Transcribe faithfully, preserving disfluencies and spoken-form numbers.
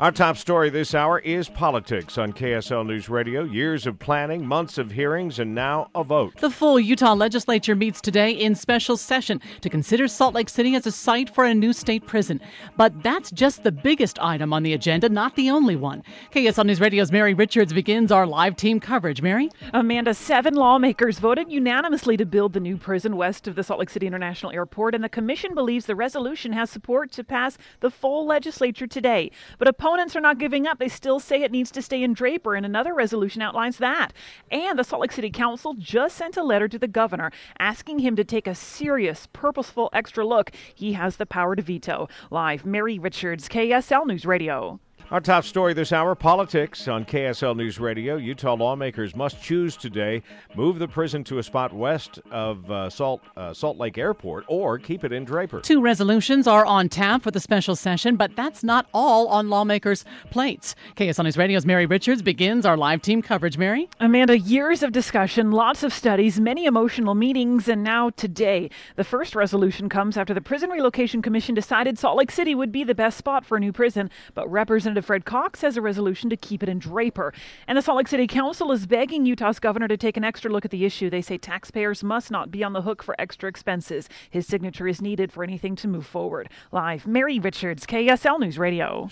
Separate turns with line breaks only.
Our top story this hour is politics on K S L News Radio. Years of planning, months of hearings, and now a vote.
The full Utah legislature meets today in special session to consider Salt Lake City as a site for a new state prison. But that's just the biggest item on the agenda, not the only one. K S L News Radio's Mary Richards begins our live team coverage. Mary?
Amanda, seven lawmakers voted unanimously to build the new prison west of the Salt Lake City International Airport, and the commission believes the resolution has support to pass the full legislature today. But opponents Opponents are not giving up. They still say it needs to stay in Draper, and another resolution outlines that. And the Salt Lake City Council just sent a letter to the governor asking him to take a serious, purposeful extra look. He has the power to veto. Live, Mary Richards, K S L News Radio.
Our top story this hour, politics on K S L News Radio. Utah lawmakers must choose today, move the prison to a spot west of uh, Salt, uh, Salt Lake Airport or keep it in Draper.
Two resolutions are on tap for the special session, but that's not all on lawmakers' plates. K S L News Radio's Mary Richards begins our live team coverage. Mary?
Amanda, years of discussion, lots of studies, many emotional meetings, and now today. The first resolution comes after the Prison Relocation Commission decided Salt Lake City would be the best spot for a new prison, but Representative Fred Cox has a resolution to keep it in Draper. And the Salt Lake City Council is begging Utah's governor to take an extra look at the issue. They say taxpayers must not be on the hook for extra expenses. His signature is needed for anything to move forward. Live, Mary Richards, K S L News Radio.